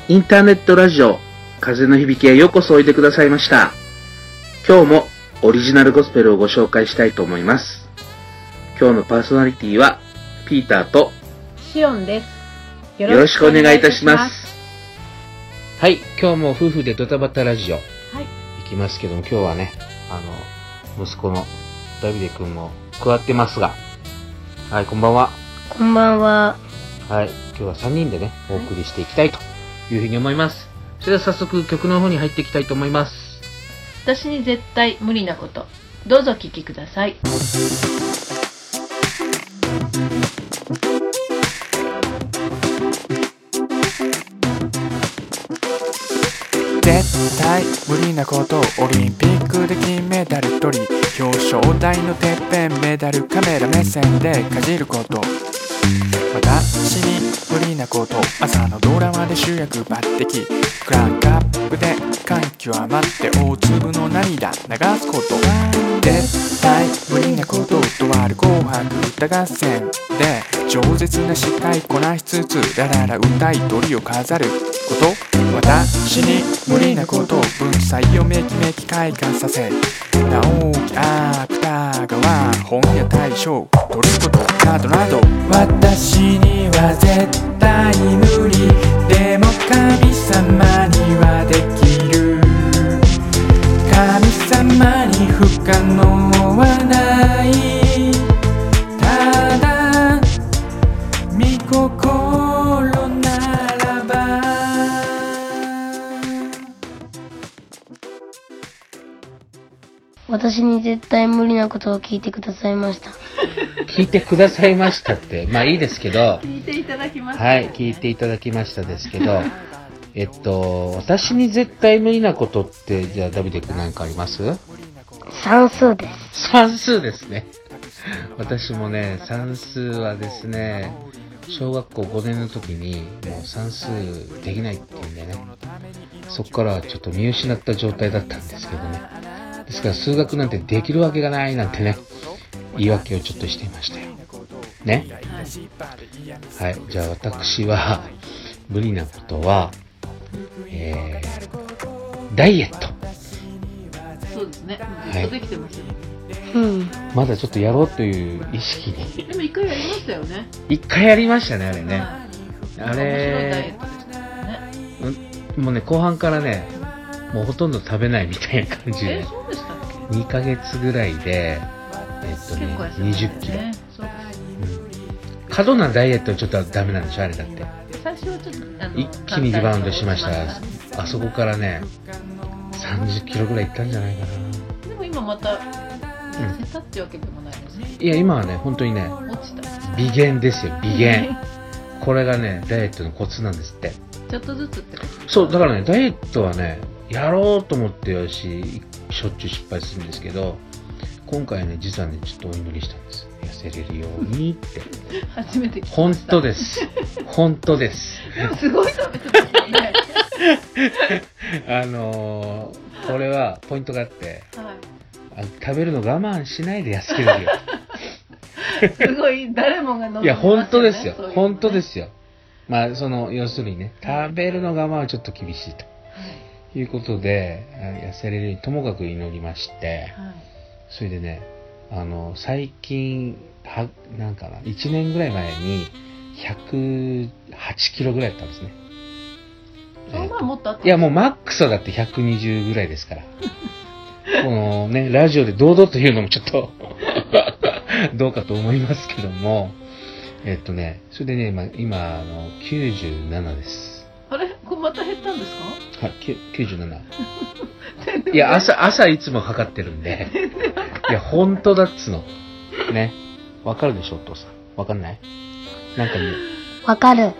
インターネットラジオ風の響きへようこそおいでくださいました。今日もオリジナルゴスペルをご紹介したいと思います。今日のパーソナリティはピーターとシオンです。 よろしくお願いいたします。 はい、今日も夫婦でドタバタラジオ、 はい、 行きますけども、今日はね、息子のダビデ君も加わってますが、はい、こんばんは。 こんばんは。 はい、今日は3人でね、お送りしていきたいというふうに思います。それでは早速曲の方に入っていきたいと思います。 私に絶対無理なこと、どうぞお聴きください。 絶対無理なこと、オリンピックで金メダル取り、表彰台のてっぺんメダルカメラ目線でかじること、私に無理なこと、朝のドラマで主役抜擢、クランクアップで感極まって大粒の涙流すこと、絶対無理なこと、とある紅白歌合戦で饒舌な司会こなしつつラララ歌い鳥を飾ること、私に無理なこと、文才をめきめき開花させ、直木芥川本屋大賞取ることなどなど、私には絶対無理、でも神様にはできる、神様に不可能はない、ただ御心ならば。 私に絶対無理なことを聞いてくださいました。 聞いてくださいましたって、まあいいですけど、 聞いていただきました。 はい、聞いていただきましたですけど、私に絶対無理なことって、じゃあダビデ君何かあります？ 算数です。 算数ですね。私もね、算数はですね、小学校5年の時にもう算数できないっていうんでね、そこからはちょっと見失った状態だったんですけどね。ですから数学なんてできるわけがないなんてね、言い訳をちょっとしていましたよ。ね。はい、じゃあ私は無理なことは、ダイエット。 そうですね。ずっとできてますよ。 まだちょっとやろうという意識に。 でも一回やりましたよね。 一回やりましたね、あれね。あ面白いダイエれットでしたよね。 もうね、後半からね、もうほとんど食べないみたいな感じで、 そうでしたっけ 2ヶ月ぐらいで、 結構痩せました 20キロ。 ね。そうです。 過度なダイエットはちょっとダメなんでしょ、あれだって。 最初はちょっと一気にリバウンドしました。あそこからね、30キロぐらいいったんじゃないかな。 でも今また痩せたってわけでもないですけど、 いや、今はね、本当にね、 落ちた。 微減ですよ、微減。これがね、ダイエットのコツなんですって。 ちょっとずつってこと。 そう、だからね、ダイエットはね、やろうと思ってよし、しょっちゅう失敗するんですけど、今回ね、実はね、ちょっとお祈りしたんです。痩せれるようにって。 初めて聞きました。 本当です。本当です。 でもすごい食べてますね。 これはポイントがあって、 はい。 食べるの我慢しないで痩せれるよ。 すごい、誰もが望んでますよね。 いや、本当ですよ。 そういうのね。 本当ですよ。まあ、要するにね、食べるの我慢はちょっと厳しいと。いうことで、痩せれるようにともかく祈りまして、 はい。 それでね、最近、なんかな、1年ぐらい前に、108キロぐらいだったんですね。 その前もっとあった。 いや、もうマックスはだって120ぐらいですから。このね、ラジオで堂々と言うのもちょっとどうかと思いますけども、それでね、今、97です。 あれこれまた減ったんですか？ はい、97。いや、朝いつも測ってるんで。いや、本当だっつの。ね。わかるでしょ、お父さん。わかんない？なんか言う。 わかる。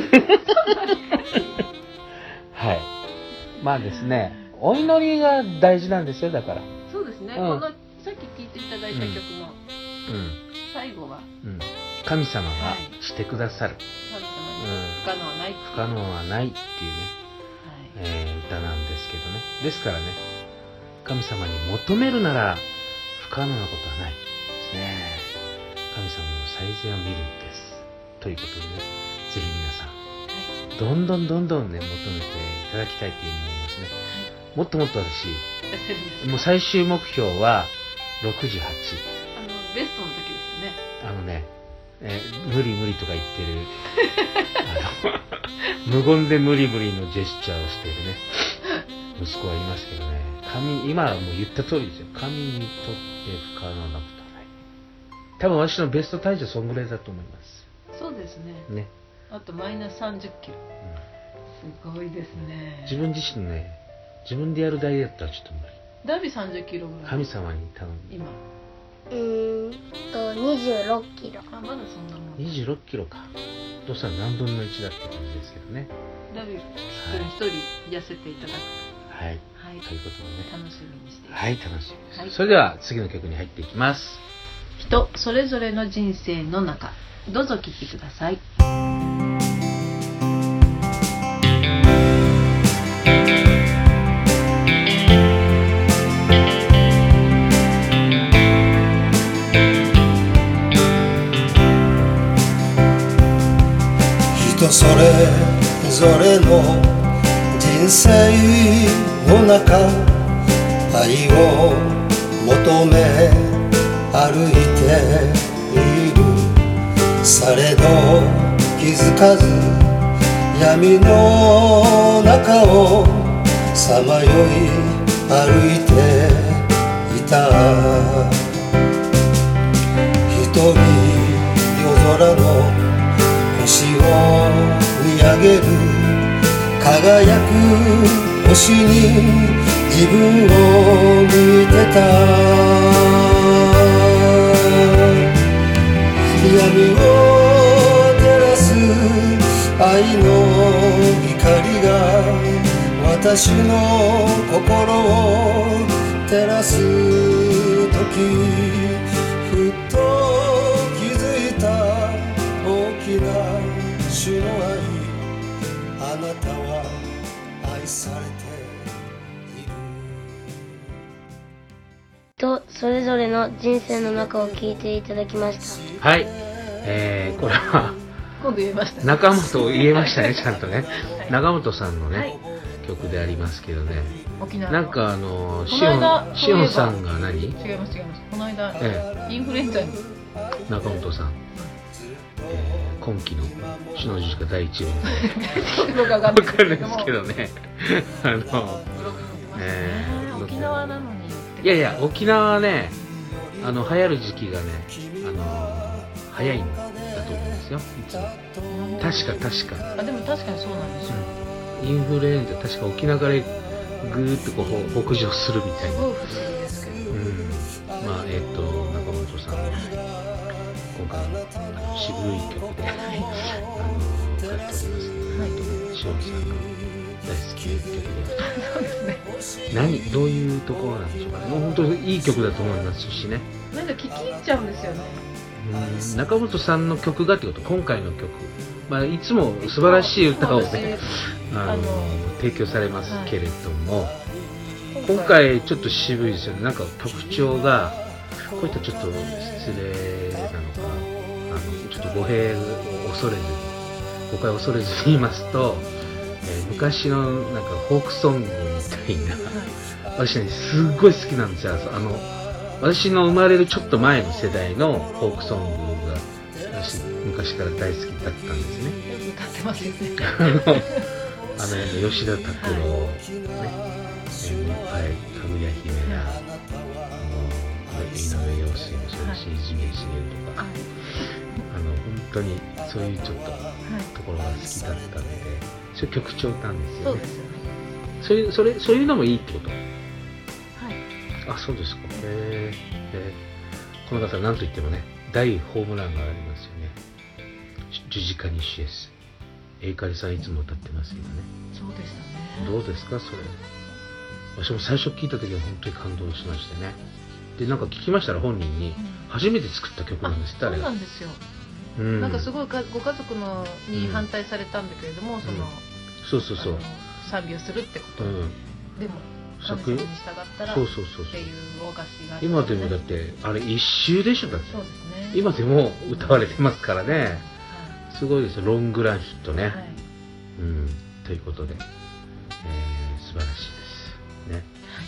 はい。まあですね、お祈りが大事なんですよ、だから。 そうですね。 うんこのさっき聴いていただいた曲の最後は、 神様がしてくださる。 神様に不可能はないっていう。 不可能はないっていうね、歌なんですけどね。ですからね、神様に求めるなら不可能なことはないですね。神様の最善を見るんです。ということでね、ぜひ皆さん、 どんどんね求めていただきたいというふうに思いますね。もっともっと私痩せるんですか？ もう最終目標は68。 ベストの時ですよね。 無理とか言ってる無言で無理のジェスチャーをしているね息子はいますけどね。今はもう言った通りですよ。神にとって不可能なことはない。多分私のベスト体重はそんぐらいだと思います。 そうですね。 ね。 あとマイナス30キロ。すごいですね。 自分自身ね、自分でやるダイエットはちょっと無理。 ダビ30キロぐらい。 神様に頼む。 今。 26キロ。 まだそんなもん。 26キロか。どうしたら何分の1だって感じですけどね。 ダビ一人痩せていただく。 はい。 はい。 ということでね。 楽しみにしています。 はい、楽しみです。 はい、 それでは次の曲に入っていきます。 人それぞれの人生の中、どうぞ聴いてください。 人それぞれの人生の中、愛を求め歩いている。されど気づかず闇の中をさまよい歩いていた。一人夜空の星を見上げる。輝く星に自分を見てた。闇を照らす愛の光が私の心を照らす時、ふっと気づいた大きな主の愛。あなたは愛されている。 とそれぞれの人生の中を聞いていただきました。 はい、これは今度言えましたね。 中本言えましたね、ちゃんとね、 はい、 中本さんのね、 はい、 曲でありますけどね。 沖縄なんかしおんさんが何？ 違いますこの間、インフルエンザに中本さん、今期の首脳十字架第1号わかんないですけどね沖縄なのにいや沖縄はね、流行る時期がね、早いんだと思うんですよ、いつも。確かでも確かにそうなんですよ、 インフルエンザ確か沖縄からぐーっとこう北上するみたいな。 すごい不思議ですけど、 まあ中本さんは今回渋い曲で歌っておりますので、しおんさんが大好きな曲でどういうところなんでしょうかね。もう本当にいい曲だと思いますしね。 なんか聴き入っちゃうんですよね。 中本さんの曲がってこと、今回の曲、いつも素晴らしい歌をね提供されますけれども、今回ちょっと渋いですよね。なんか曲調がこういったちょっと失礼なのか、ちょっと誤解を恐れずに言いますと、昔のなんかフォークソングみたいな、私ねすっごい好きなんですよ。私の生まれるちょっと前の世代のフォークソングが私昔から大好きだったんですね。 歌ってますよね。 吉田拓郎ね、いっぱいかぐや姫や井上陽水もそうだし、泉茂とか、本当にそういうちょっとところが好きだったので、そういう曲調なんですよね。そういうのもいいってこと。あ、そうですか。この方は何と言ってもね、大ホームランがありますよね。十字架西エス。エイカリさんいつも歌ってますよね。 そうでしたね。 どうですかそれ。私も最初聞いた時は本当に感動しましてね。で、なんか聞きましたら本人に初めて作った曲なんですって、あれが。 そうなんですよ。なんかすごいご家族のに反対されたんだけれども、 そう賛美をするってこと、でも神様に従ったらっていうお菓子がある、 今でもだってあれ一周でしょ、だって。 そうですね。 今でも歌われてますからね、すごいですよ。ロングランヒットね、 ということで、素晴らしいですね。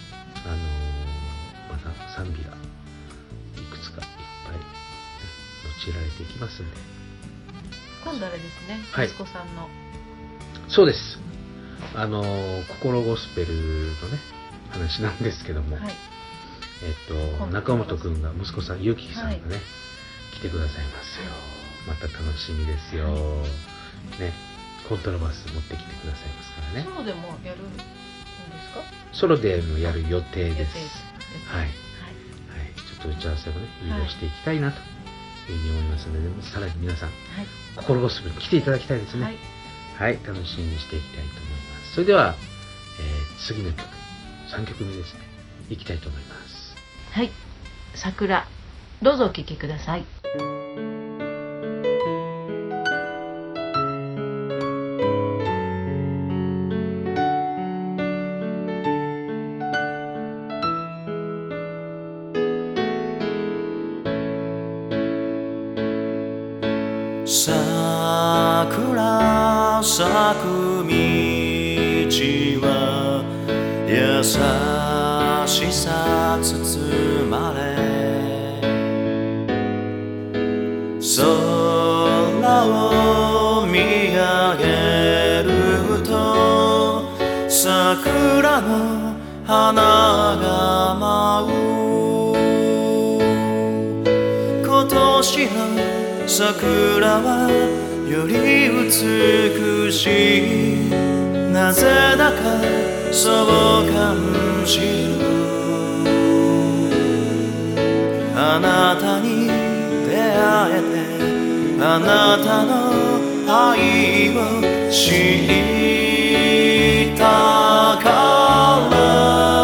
また賛美がいくつかいっぱい、用いられていきますんで。 今度あれですね、息子さんの。 そうです。心ゴスペルのね、話なんですけども、中本くんが、息子さん、ゆうきさんがね、来てくださいますよ。また楽しみですよ。ね、コントラバス持ってきてくださいますからね。 ソロでもやるんですか？ ソロでもやる予定です。はい。ちょっと打ち合わせをね、いろいろしていきたいなというふうに思いますので、さらに皆さん、心ゴスペルに来ていただきたいですね。はい、楽しみにしていきたいと思います。それでは、次の曲、3曲目ですね、いきたいと思います。 はい、桜、どうぞお聴きください。 桜咲く道は優しさ包まれ、空を見上げると桜の花が舞う。今年の桜はより美しい、なぜだかそう感じる。あなたに出会えて、あなたの愛を知ったから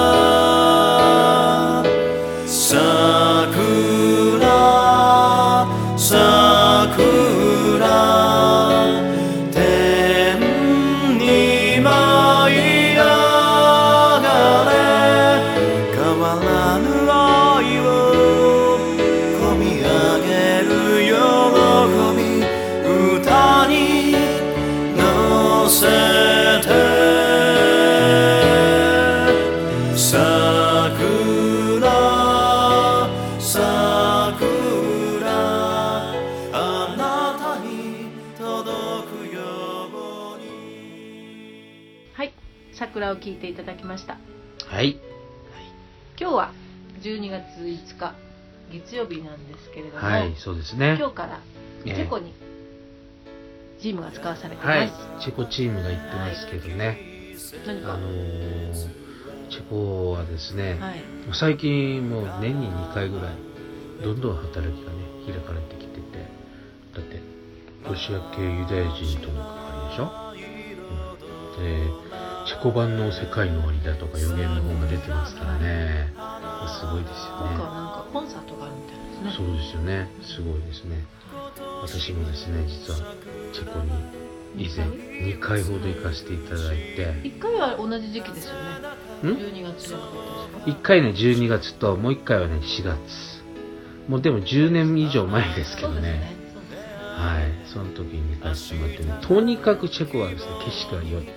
桜を聴いていただきました。 はい。 今日は12月5日月曜日なんですけれども、 はい、そうですね。 今日からチェコにチームが使わされています。 はい、チェコチームが行ってますけどね。 何かチェコはですね、最近もう年に2回ぐらいどんどん働きがね開かれてきてて、だってロシア系ユダヤ人との関わりでしょ。でチェコ版の世界の終わりだとか予言の本が出てますからね、すごいですよね。 なんかコンサートがあるみたいですね。 そうですよね、すごいですね。私もですね、実はチェコに以前2回ほど行かせていただいて、 1回は同じ時期ですよね。12月じゃなかったですか。 1回ね12月ともう1回はね4月、もうでも10年以上前ですけどね。はい、その時に行かせてもらってね、とにかくチェコはですね景色が良い。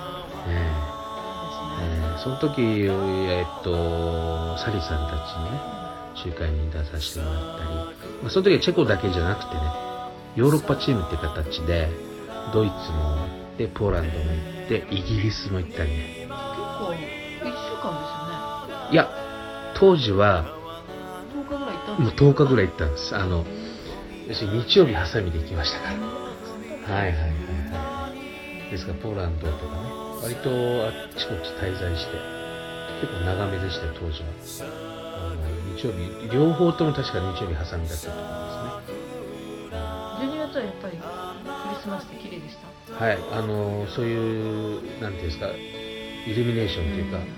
その時、サリさんたちのね集会に出させてもらったり、その時はチェコだけじゃなくてね、ヨーロッパチームって形でドイツも行ってポーランドも行ってイギリスも行ったりね。 結構1週間ですよね。 いや、当時は 10日ぐらい行ったんですか。 もう10日ぐらい行ったんです。要するに日曜日挟みで行きましたから。はいはいはいはい。ですからポーランドとかね、割とあっちこっち滞在して結構長めでした当時は。日曜日両方とも確か日曜日挟みだったと思いますね。 12月はやっぱりクリスマスで綺麗でした。 はい、そういうなんていうんですか、イルミネーションというか、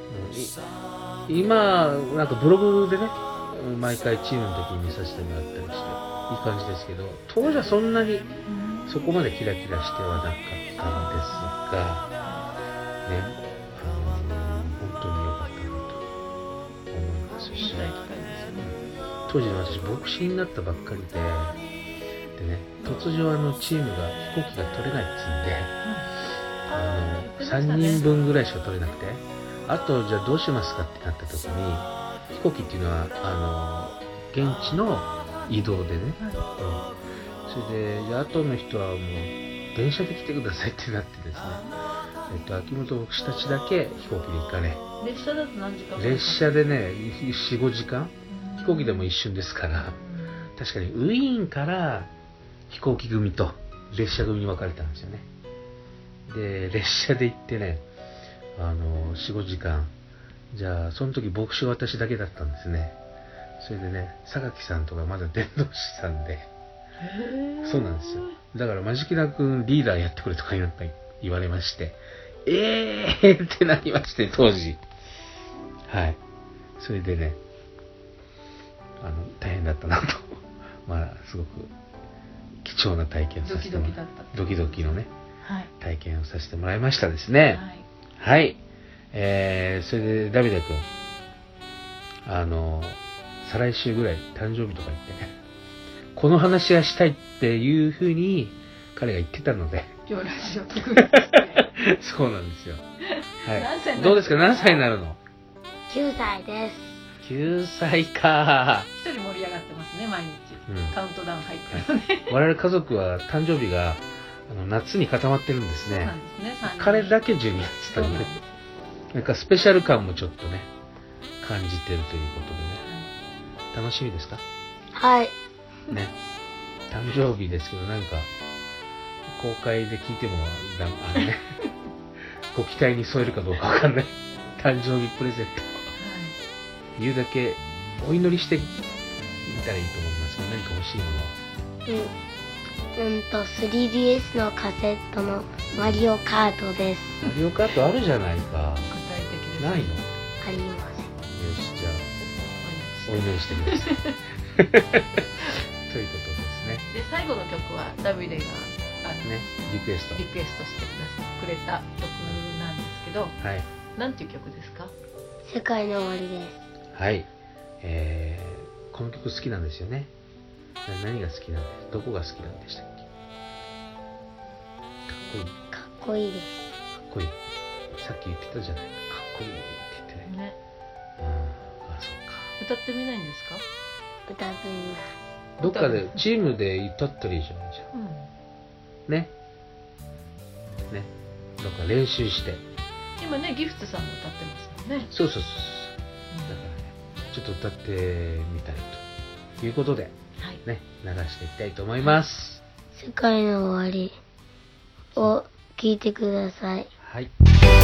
今なんかブログでね毎回チームの時に見させてもらったりしていい感じですけど、当時はそんなにそこまでキラキラしてはなかったんですがね、本当に良かったなと思いますし、当時私牧師になったばっかりでね、突如チームが飛行機が取れないっつうんで、 3人分ぐらいしか取れなくて、あとじゃあどうしますかってなった時に、飛行機っていうのは現地の移動でね、それであとの人はもう電車で来てくださいってなってですね、秋元牧師たちだけ飛行機で行かれ。 列車だと何時間？ 列車でね 4,5 時間、飛行機でも一瞬ですから、確かにウィーンから飛行機組と列車組に分かれたんですよね。で列車で行ってね、4、5時間、じゃあその時牧師は私だけだったんですね。それでね、榊さんとかまだ伝道師さんで、そうなんですよ。だからマジキナ君リーダーやってくれとか言われまして、ってなりまして、当時。はい。それでね、大変だったなと。まあ、すごく貴重な体験をさせてもらいました。ドキドキのね、はい、体験をさせてもらいましたですね。はい。はい。それで、ダビデ君、再来週ぐらい誕生日とか言ってね、この話がしたいっていうふうに彼が言ってたので。 今日ラジオ聞くんですね。 そうなんですよ。はい。どうですか？何歳になるの ？9歳です。 9歳か。 一人盛り上がってますね、毎日。カウントダウン入ってるのね。 我々家族は誕生日が夏に固まってるんですね。 そうなんですね。 彼だけ12月というね。なんかスペシャル感もちょっとね、感じてるということでね。楽しみですか？ はい。 ね。誕生日ですけど、なんか、公開で聞いても、ご期待に添えるかどうかわかんない。誕生日プレゼント。言うだけお祈りしてみたらいいと思いますけど、何か欲しいもの。 3DS のカセットのマリオカートです。 マリオカートあるじゃないか。 具体的です。 ないの？ ありません。 よし、じゃあ、お祈りしてください。ということですね。 で、最後の曲はダビデがね、リクエストしてくれた曲なんですけど、 はい、 なんていう曲ですか？ 世界の終わりです。 はい、この曲好きなんですよね。何が好きなんです？どこが好きなんでしたっけ？ かっこいいです。 かっこいい。さっき言ってたじゃないか。かっこいいって言ってね。あ、そうか。歌ってみないんですか？ 歌ってみない。 どっかでチームで歌ったらいいじゃないじゃん。ね。ね。どっか練習して。 今ね、ギフトさんも歌ってますもんね。 そう。だからね、ちょっと歌ってみたいということで、ね、流していきたいと思います。 世界の終わりを聞いてください。 はい。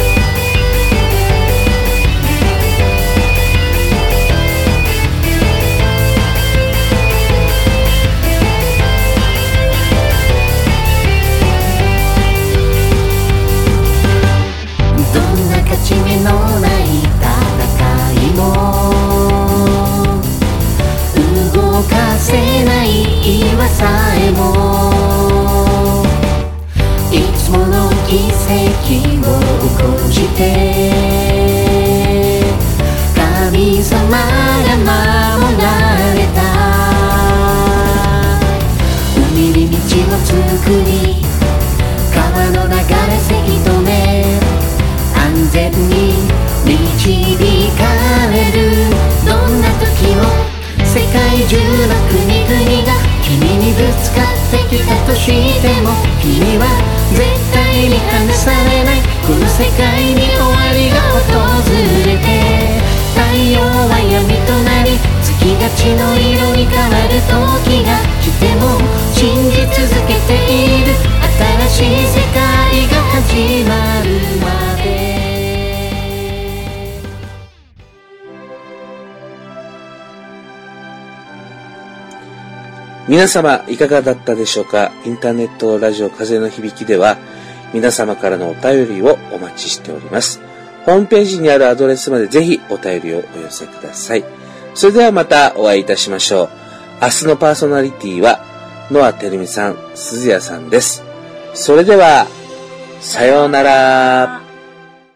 勝ち目のない戦いも動かせない岩さえもいつもの奇跡を起こして神様が守られた海に道を作り川の流れせき止め安全に導かれるどんな時も世界中の国々が君にぶつかってきたとしても君は絶対に離されないこの世界に終わりが訪れて太陽は闇となり月が血の色に変わる時が来ても信じ続けている新しい世界が始まるまで皆様いかがだったでしょうか。インターネットラジオ風の響きでは皆様からのお便りをお待ちしております。ホームページにあるアドレスまでぜひお便りをお寄せください。それではまたお会いいたしましょう。明日のパーソナリティはノアてるみさん、鈴谷さんです。それではさようなら。